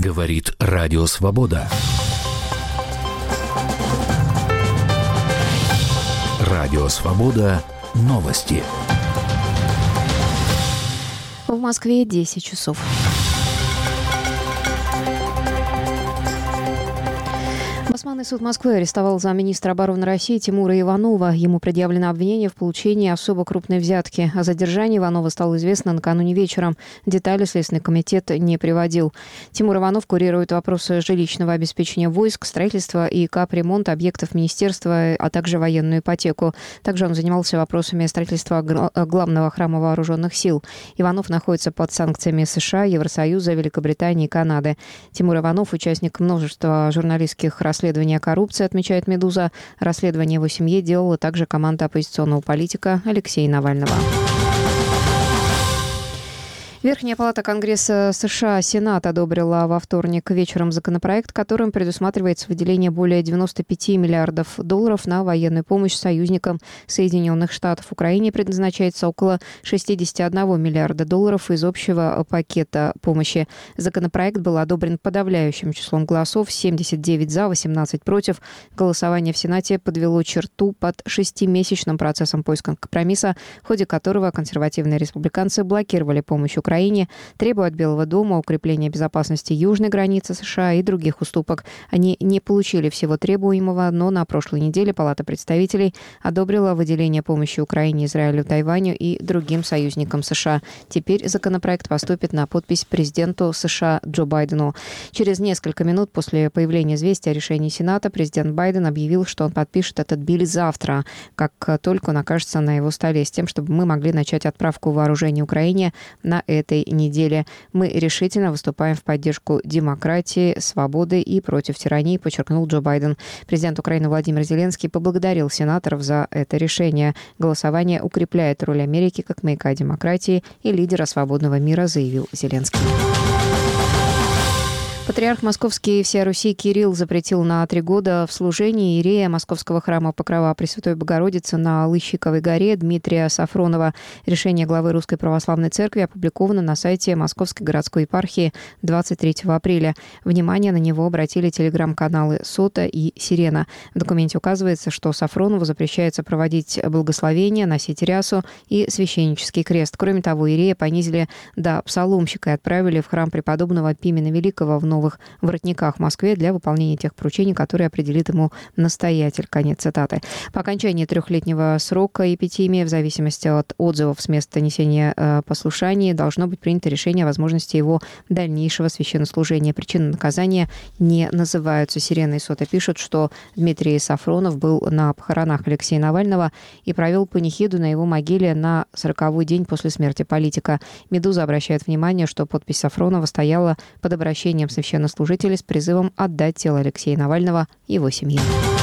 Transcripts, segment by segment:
Говорит Радио Свобода. Радио Свобода. Новости. В Москве 10 часов. Басманный суд Москвы арестовал замминистра обороны России Тимура Иванова. Ему предъявлено обвинение в получении особо крупной взятки. О задержании Иванова стало известно накануне вечером. Детали Следственный комитет не приводил. Тимур Иванов курирует вопросы жилищного обеспечения войск, строительства и капремонта объектов министерства, а также военную ипотеку. Также он занимался вопросами строительства главного храма вооруженных сил. Иванов находится под санкциями США, Евросоюза, Великобритании и Канады. Тимур Иванов – участник множества журналистских расследований о коррупции, отмечает «Медуза». Расследование его семье делала также команда оппозиционного политика Алексея Навального. Верхняя палата Конгресса США, Сенат, одобрила во вторник вечером законопроект, которым предусматривается выделение более 95 миллиардов долларов на военную помощь союзникам Соединенных Штатов. Украине предназначается около 61 миллиарда долларов из общего пакета помощи. Законопроект был одобрен подавляющим числом голосов – 79 за, 18 против. Голосование в Сенате подвело черту под 6-месячным процессом поиска компромисса, в ходе которого консервативные республиканцы блокировали помощь Украине, требуя от Белого дома укрепления безопасности южной границы США и других уступок. Они не получили всего требуемого, но на прошлой неделе Палата представителей одобрила выделение помощи Украине, Израилю, Тайваню и другим союзникам США. Теперь законопроект поступит на подпись президенту США Джо Байдену. Через несколько минут после появления известия о решении Сената президент Байден объявил, что он подпишет этот биль завтра, как только он окажется на его столе, с тем, чтобы мы могли начать отправку вооружений Украине на этой неделе. Мы решительно выступаем в поддержку демократии, свободы и против тирании, подчеркнул Джо Байден. Президент Украины Владимир Зеленский поблагодарил сенаторов за это решение. Голосование укрепляет роль Америки как маяка демократии и лидера свободного мира, заявил Зеленский. Патриарх Московский и всея Руси Кирилл запретил на 3 года в служении иерея Московского храма Покрова Пресвятой Богородицы на Лыщиковой горе Дмитрия Сафронова. Решение главы Русской Православной Церкви опубликовано на сайте Московской городской епархии 23 апреля. Внимание на него обратили телеграм-каналы «Сота» и «Сирена». В документе указывается, что Сафронову запрещается проводить благословение, носить рясу и священнический крест. Кроме того, иерея понизили до псаломщика и отправили в храм преподобного Пимена Великого в Новых Воротниках в Москве для выполнения тех поручений, которые определит ему настоятель. Конец цитаты. По окончании 3-летнего срока эпитимии, в зависимости от отзывов с места несения послушания, должно быть принято решение о возможности его дальнейшего священнослужения. Причины наказания не называются. «Сирена» и «Сота» пишут, что Дмитрий Сафронов был на похоронах Алексея Навального и провел панихиду на его могиле на 40-й день после смерти политика. «Медуза» обращает внимание, что подпись Сафронова стояла под обращением священнослужителей с призывом отдать тело Алексея Навального его семье.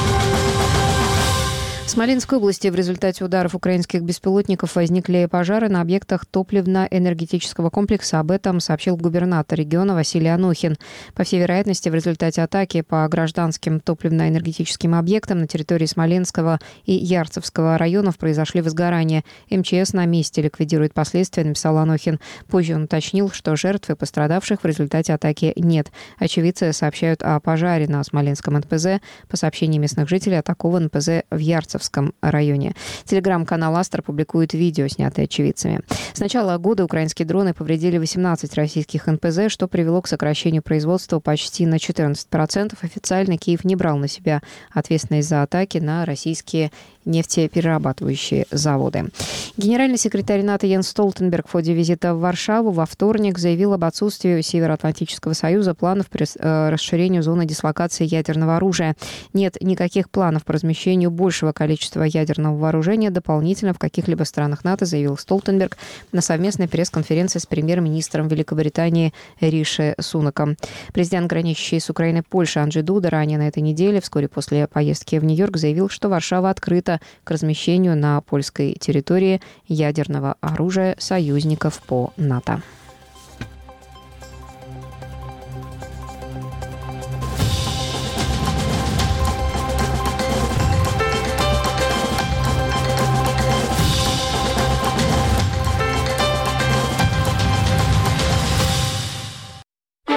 В Смоленской области в результате ударов украинских беспилотников возникли пожары на объектах топливно-энергетического комплекса. Об этом сообщил губернатор региона Василий Анохин. По всей вероятности, в результате атаки по гражданским топливно-энергетическим объектам на территории Смоленского и Ярцевского районов произошли возгорания. МЧС на месте ликвидирует последствия, написал Анохин. Позже он уточнил, что жертв и пострадавших в результате атаки нет. Очевидцы сообщают о пожаре на Смоленском НПЗ. По сообщениям местных жителей, атакован НПЗ в Ярцевском районе. Телеграм-канал «Астра» публикует видео, снятое очевидцами. С начала года украинские дроны повредили 18 российских НПЗ, что привело к сокращению производства почти на 14%. Официально Киев не брал на себя ответственность за атаки на российские нефтеперерабатывающие заводы. Генеральный секретарь НАТО Йенс Столтенберг в ходе визита в Варшаву во вторник заявил об отсутствии у Североатлантического союза планов по расширению зоны дислокации ядерного оружия. Нет никаких планов по размещению большего количества ядерного вооружения дополнительно в каких-либо странах НАТО, заявил Столтенберг на совместной пресс-конференции с премьер-министром Великобритании Риши Сунаком. Президент, граничащий с Украиной Польши Анджей Дуда, ранее на этой неделе, вскоре после поездки в Нью-Йорк, заявил, что Варшава открыта к размещению на польской территории ядерного оружия союзников по НАТО.